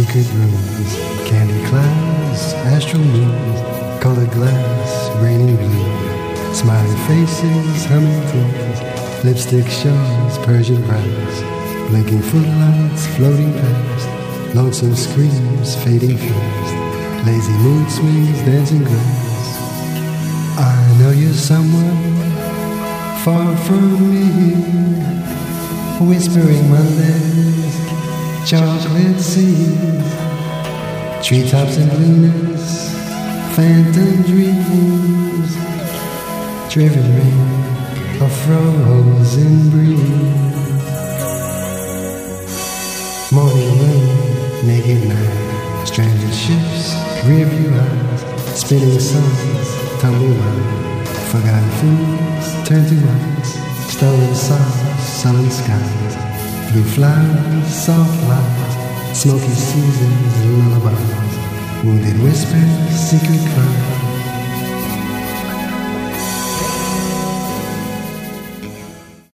secret rooms, candy clouds, astral moons, colored glass, raining blue, smiling faces, humming tunes, lipstick shows, Persian brows, blinking footlights floating past, lonesome screams fading fast, lazy mood swings dancing grass. I know you're someone far from me, whispering Mondays, chocolate seeds, treetops and blueness, phantom dreams, driven rain, a frozen breeze, morning rain, naked night, stranded ships, rearview eyes, spinning songs, tumbling on, forgotten foods, turn to ice, stolen sauce, sullen skies, blue flowers, soft lies, smoky seasons, lullabies, wounded whispers, secret cries.